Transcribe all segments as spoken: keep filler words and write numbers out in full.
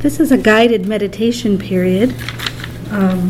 This is a guided meditation period. Um,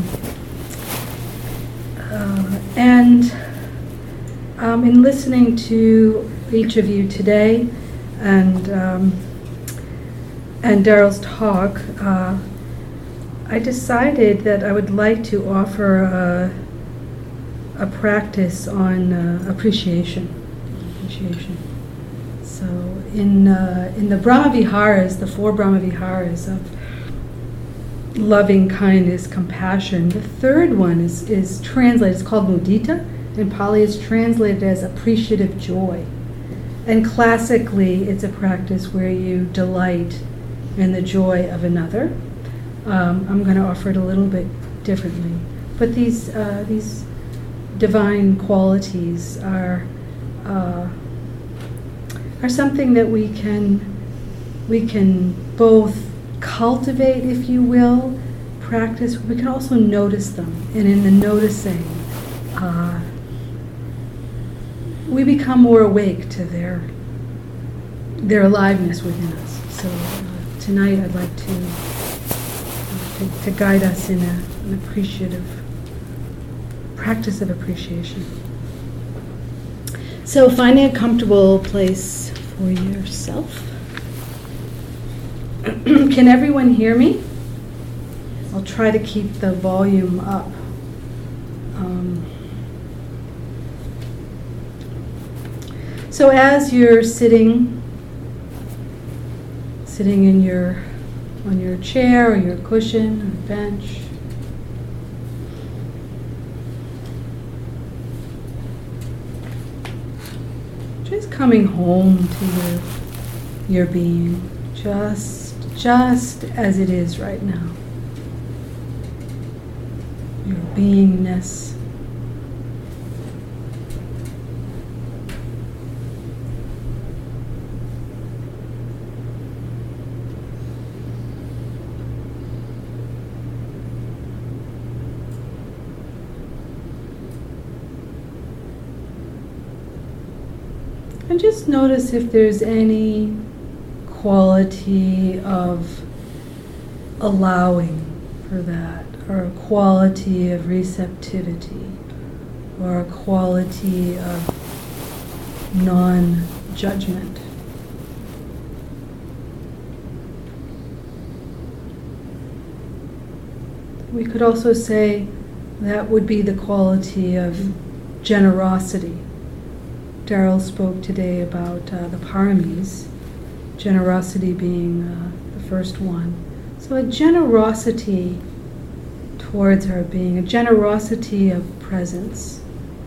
uh, and um, in listening to each of you today and um, and Daryl's talk, uh, I decided that I would like to offer a, a practice on uh, appreciation. Appreciation. So in uh, in the Brahma Viharas, the four Brahma Viharas of loving kindness, compassion, the third one is, is translated, it's called mudita. In Pali it's translated as appreciative joy. And classically it's a practice where you delight in the joy of another. Um, I'm going to offer it a little bit differently. But these uh, these divine qualities are uh, are something that we can we can both cultivate, if you will, practice. We can also notice them, and in the noticing, uh, we become more awake to their their aliveness within us. So uh, tonight, I'd like to, uh, to to guide us in a, an appreciative practice of appreciation. So finding a comfortable place for yourself. Can everyone hear me? I'll try to keep the volume up. Um, so as you're sitting, sitting in your on your chair or your cushion or bench, just coming home to your your being, just just as it is right now. Your beingness. And just notice if there's any quality of allowing for that, or a quality of receptivity, or a quality of non-judgment. We could also say that would be the quality of generosity. Daryl spoke today about uh, the paramis, generosity being uh, the first one. So a generosity towards our being, a generosity of presence.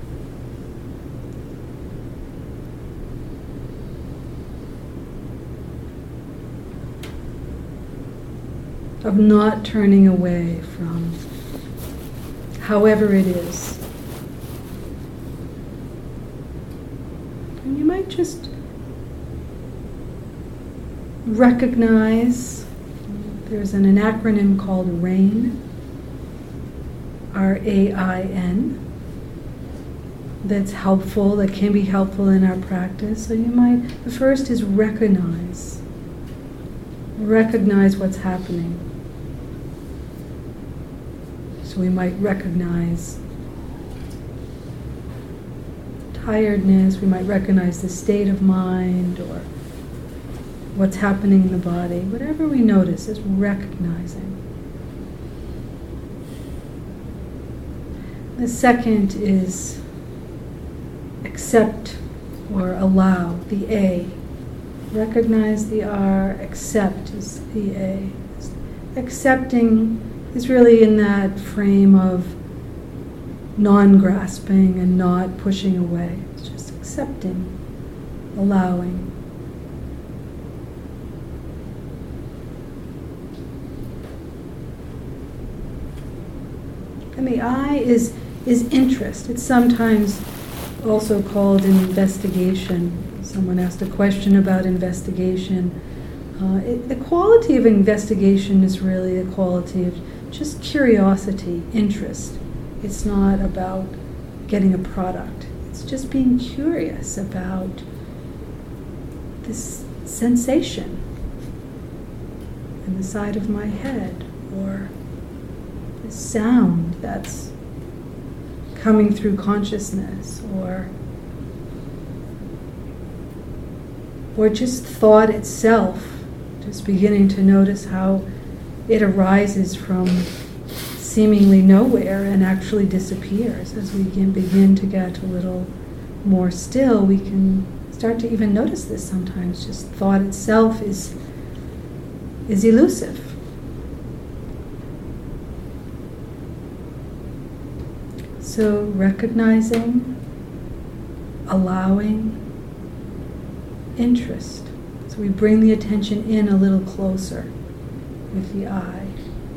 Of not turning away from however it is. And you might just recognize, there's an, an acronym called RAIN, R A I N, that's helpful, that can be helpful in our practice. So you might, the first is recognize. Recognize what's happening. So we might recognize tiredness, we might recognize the state of mind, or what's happening in the body. Whatever we notice is recognizing. The second is accept or allow, the A. Recognize the R, accept is the A. Accepting is really in that frame of non-grasping and not pushing away. It's just accepting, allowing. And the I is is interest. It's sometimes also called investigation. Someone asked a question about investigation. Uh, it, the quality of investigation is really the quality of just curiosity, interest. It's not about getting a product. It's just being curious about this sensation. in the side of my head, or the sound that's coming through consciousness, or or just thought itself, just beginning to notice how it arises from seemingly nowhere and actually disappears. As we can begin to get a little more still, we can start to even notice this sometimes. Just thought itself is is elusive. So recognizing, allowing, interest. So we bring the attention in a little closer with the eye.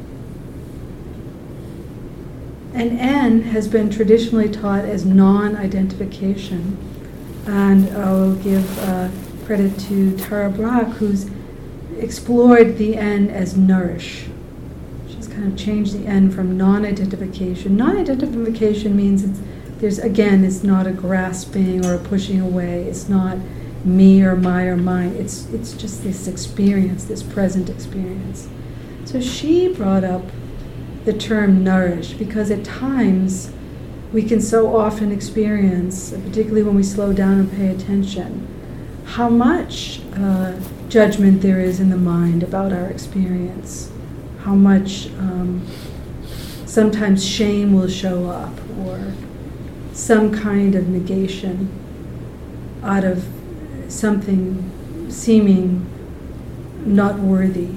And N has been traditionally taught as non-identification. And I'll give uh, credit to Tara Brach, who's explored the N as nourish. She's kind of changed the N from non-identification. Non-identification means it's, there's, again, it's not a grasping or a pushing away. It's not me or my or mine. It's, it's just this experience, this present experience. So she brought up the term nourish because at times we can so often experience, particularly when we slow down and pay attention, how much uh, judgment there is in the mind about our experience, how much um, sometimes shame will show up, or some kind of negation out of something seeming not worthy.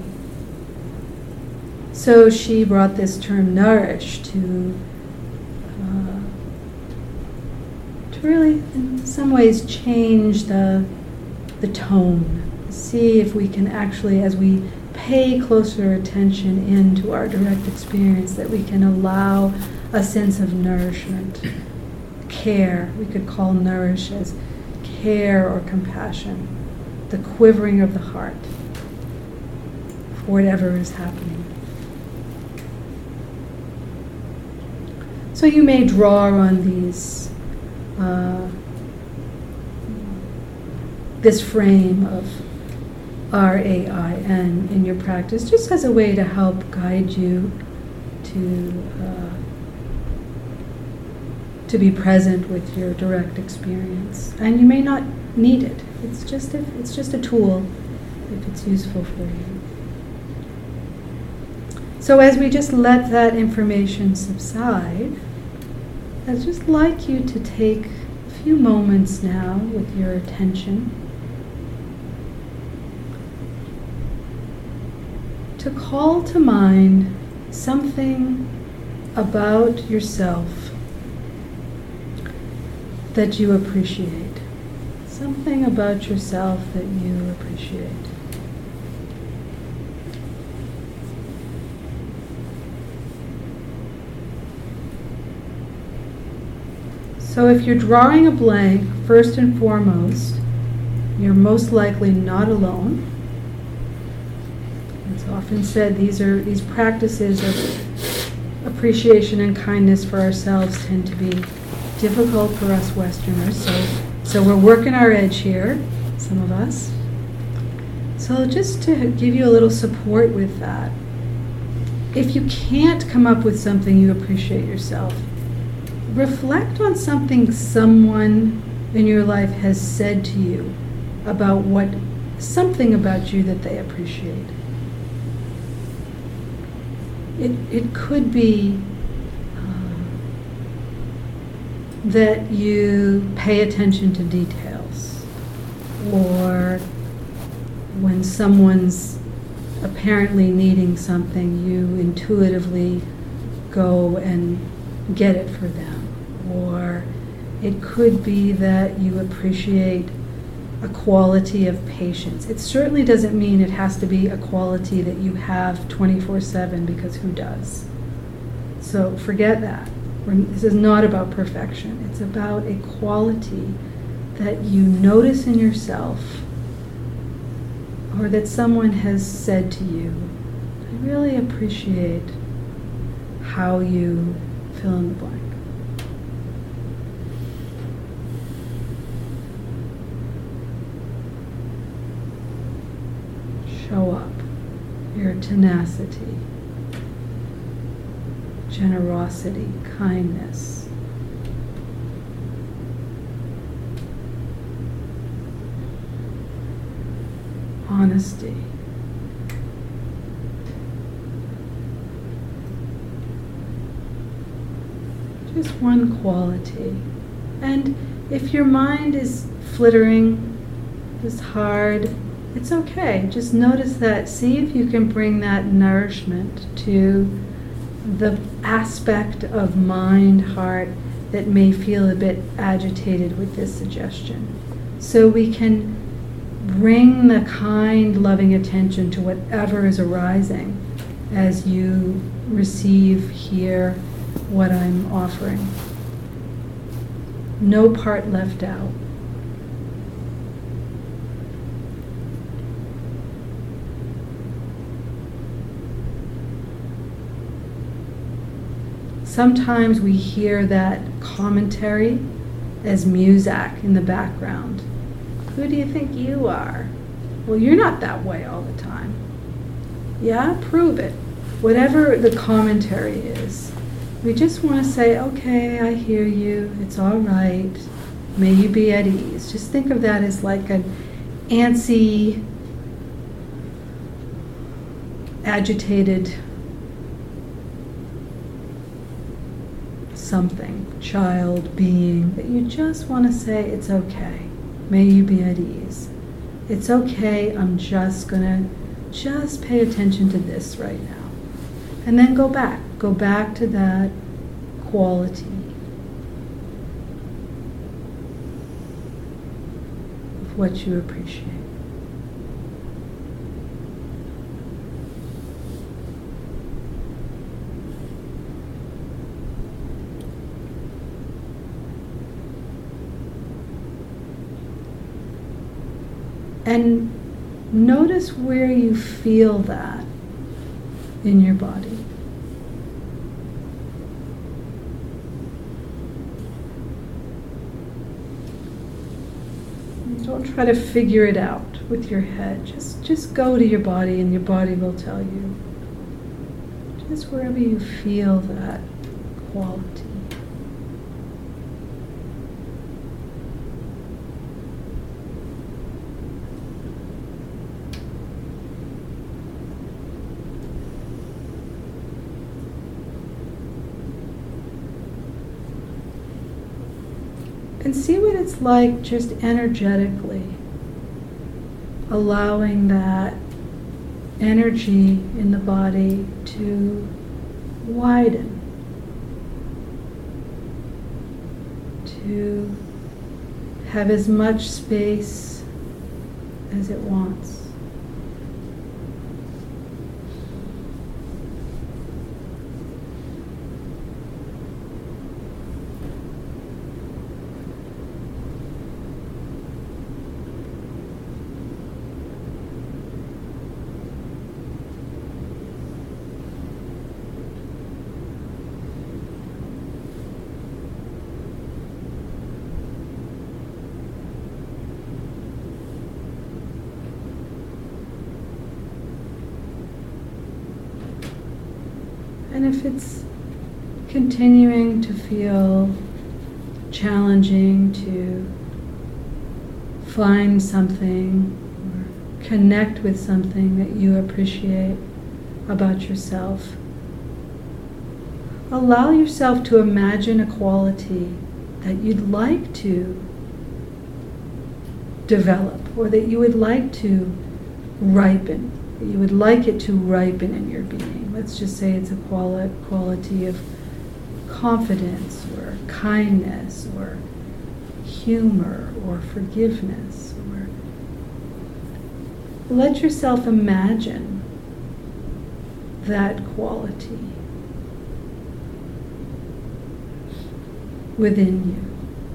So she brought this term nourish to uh, to really, in some ways, change the the tone. See if we can actually, as we pay closer attention into our direct experience, that we can allow a sense of nourishment, care. We could call nourish as care or compassion, the quivering of the heart for whatever is happening. So you may draw on these, uh, this frame of R A I N in your practice, just as a way to help guide you to uh, to be present with your direct experience. And you may not need it. It's just a, it's just a tool if it's useful for you. So as we just let that information subside, I'd just like you to take a few moments now with your attention to call to mind something about yourself that you appreciate. Something about yourself that you appreciate. So if you're drawing a blank, first and foremost, you're most likely not alone. It's often said these are these practices of appreciation and kindness for ourselves tend to be difficult for us Westerners. So, so we're working our edge here, some of us. So just to give you a little support with that, if you can't come up with something you appreciate yourself, reflect on something someone in your life has said to you about what, something about you that they appreciate. It, it could be uh, that you pay attention to details, or when someone's apparently needing something, you intuitively go and get it for them. Or it could be that you appreciate a quality of patience. It certainly doesn't mean it has to be a quality that you have twenty-four seven, because who does? So forget that. We're, this is not about perfection. It's about a quality that you notice in yourself, or that someone has said to you. I really appreciate how you fill in the blank. Show up. your tenacity, generosity, kindness. Honesty. Just one quality. And if your mind is flittering, is hard, it's okay. Just notice that. See if you can bring that nourishment to the aspect of mind, heart, that may feel a bit agitated with this suggestion. So we can bring the kind, loving attention to whatever is arising as you receive, hear what I'm offering. No part left out. Sometimes we hear that commentary as muzak in the background. Who do you think you are? Well, you're not that way all the time. Yeah, prove it. Whatever the commentary is, we just want to say, okay, I hear you, it's all right, may you be at ease. Just think of that as like an antsy, agitated something, child, being, that you just want to say, it's okay, may you be at ease. It's okay, I'm just gonna just pay attention to this right now. And then go back, go back to that quality of what you appreciate. And notice where you feel that in your body. Don't try to figure it out with your head. Just, just go to your body and your body will tell you. Just wherever you feel that quality. And see what it's like just energetically, allowing that energy in the body to widen, to have as much space as it wants. And if it's continuing to feel challenging to find something or connect with something that you appreciate about yourself, allow yourself to imagine a quality that you'd like to develop or that you would like to ripen, that you would like it to ripen in your being. Let's just say it's a quali- quality of confidence or kindness or humor or forgiveness. Or let yourself imagine that quality within you.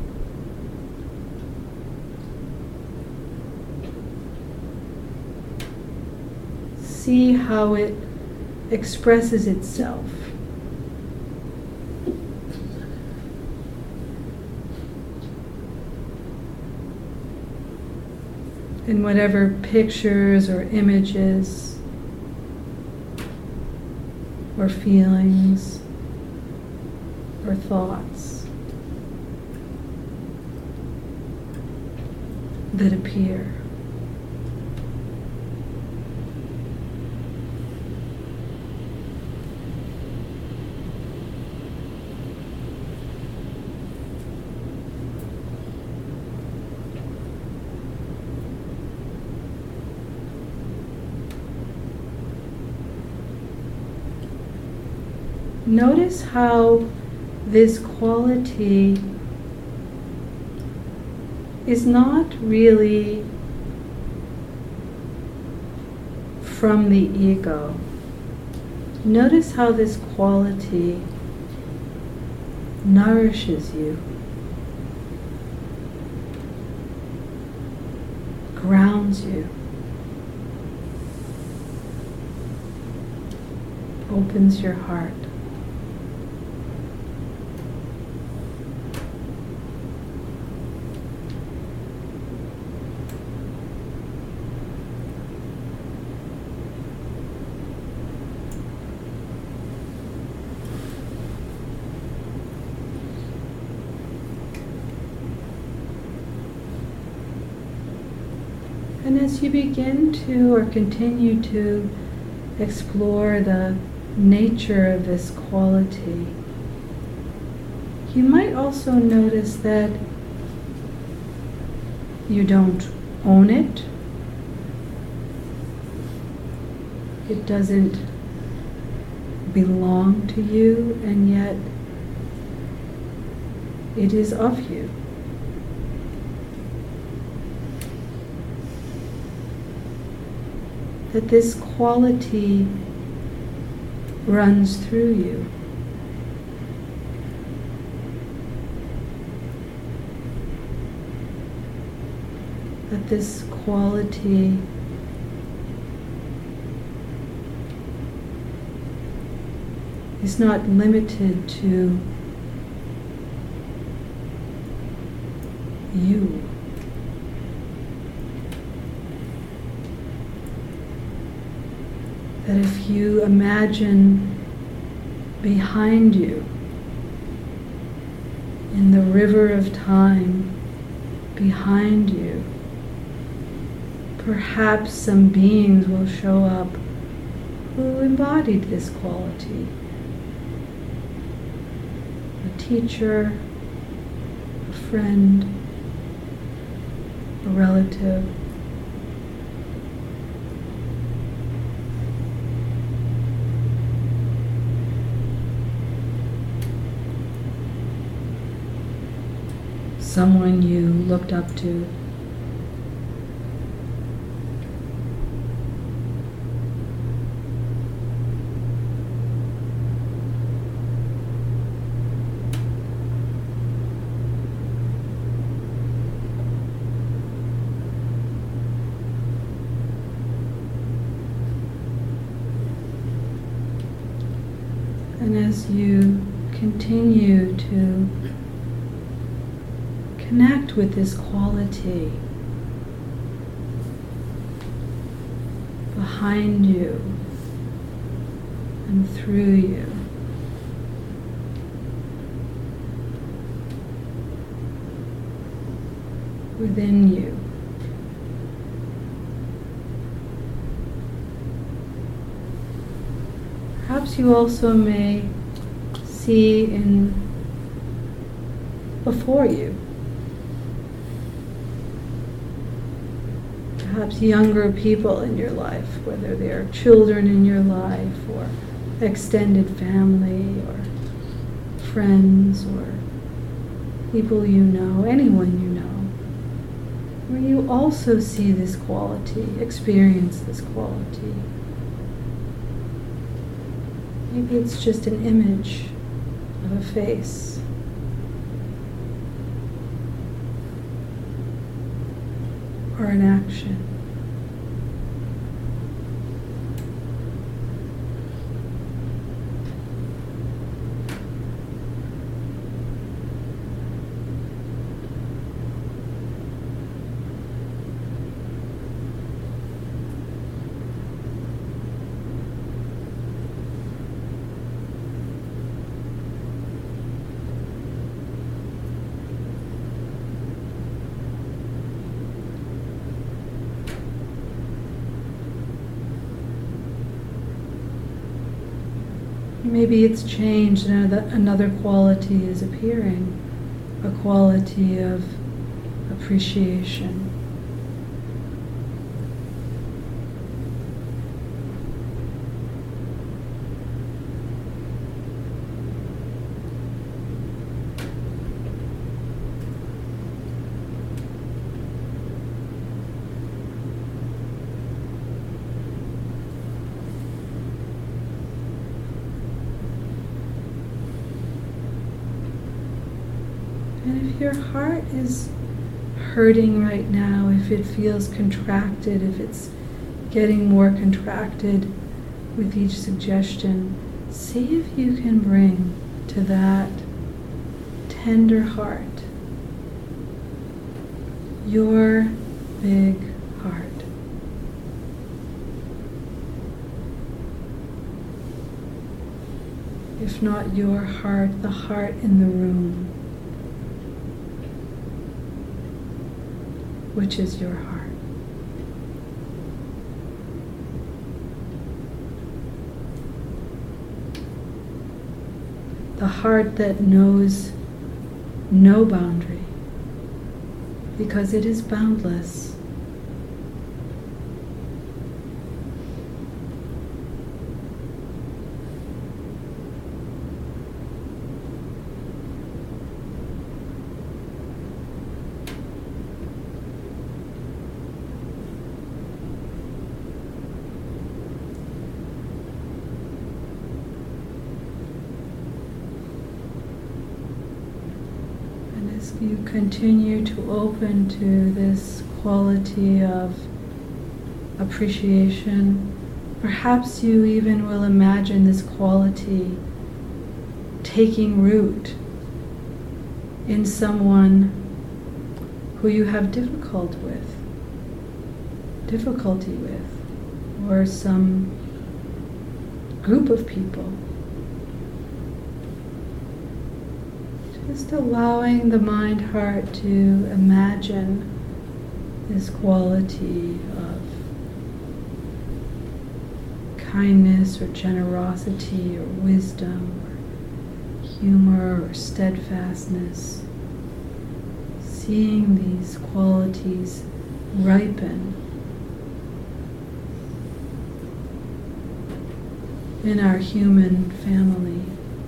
See how it expresses itself. In whatever pictures or images or feelings or thoughts that appear. Notice how this quality is not really from the ego. Notice how this quality nourishes you, grounds you, opens your heart. And as you begin to or continue to explore the nature of this quality, you might also notice that you don't own it. It doesn't belong to you, and yet it is of you. That this quality runs through you. That this quality is not limited to you. That if you imagine behind you, in the river of time behind you, perhaps some beings will show up who embodied this quality. A teacher, a friend, a relative. Someone you looked up to. And as you continue to connect with this quality behind you and through you, within you. Perhaps you also may see in before you, perhaps younger people in your life, whether they're children in your life or extended family or friends or people you know, anyone you know, where you also see this quality, experience this quality. Maybe it's just an image of a face. Or an action. Maybe it's changed and another quality is appearing, a quality of appreciation. And if your heart is hurting right now, if it feels contracted, if it's getting more contracted with each suggestion, see if you can bring to that tender heart your big heart. If not your heart, the heart in the room, which is your heart. The heart that knows no boundary, because it is boundless. You continue to open to this quality of appreciation. Perhaps you even will imagine this quality taking root in someone who you have difficult with, difficulty with, or some group of people. Just allowing the mind-heart to imagine this quality of kindness or generosity or wisdom or humor or steadfastness. Seeing these qualities ripen in our human family.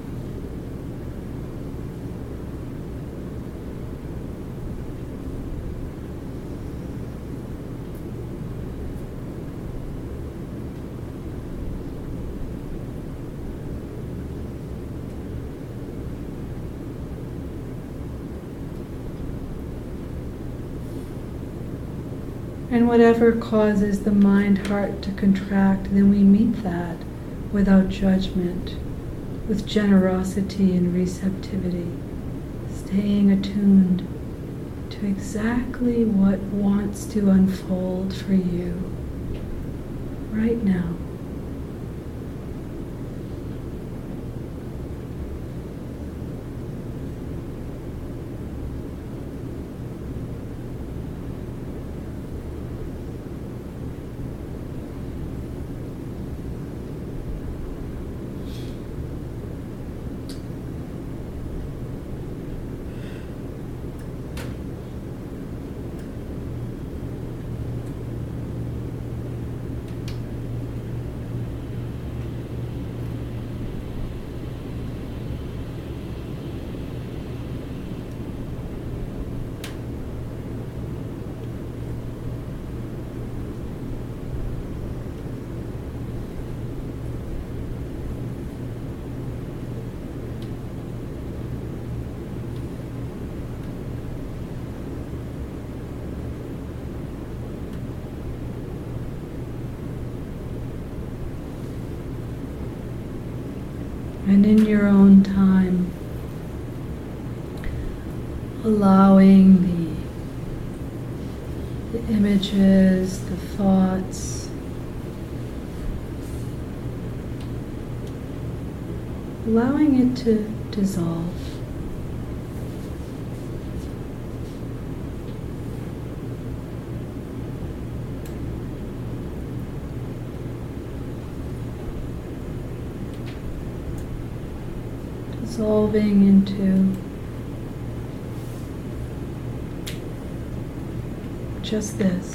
And whatever causes the mind-heart to contract, then we meet that without judgment, with generosity and receptivity, staying attuned to exactly what wants to unfold for you right now. And in your own time, allowing the, the images, the thoughts, allowing it to dissolve. dissolving into just this.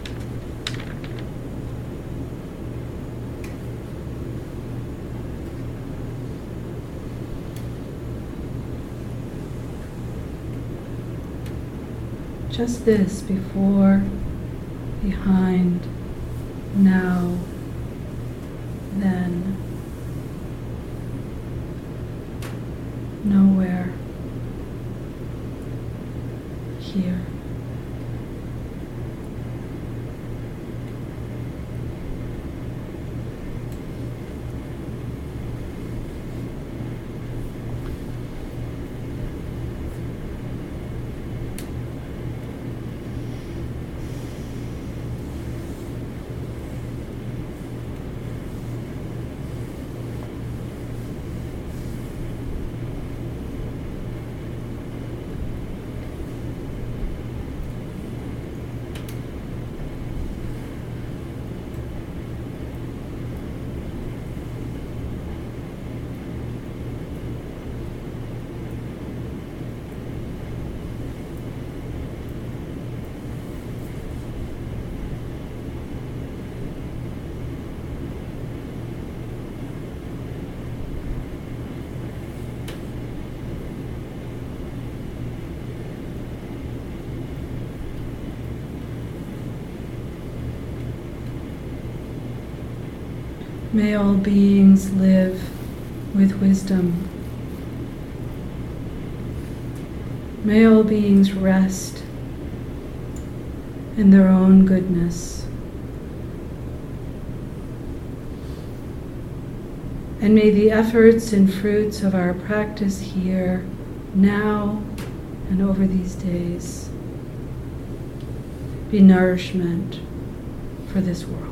Just this, before, behind, now, then, nowhere, here. May all beings live with wisdom. May all beings rest in their own goodness. And may the efforts and fruits of our practice here, now and over these days, be nourishment for this world.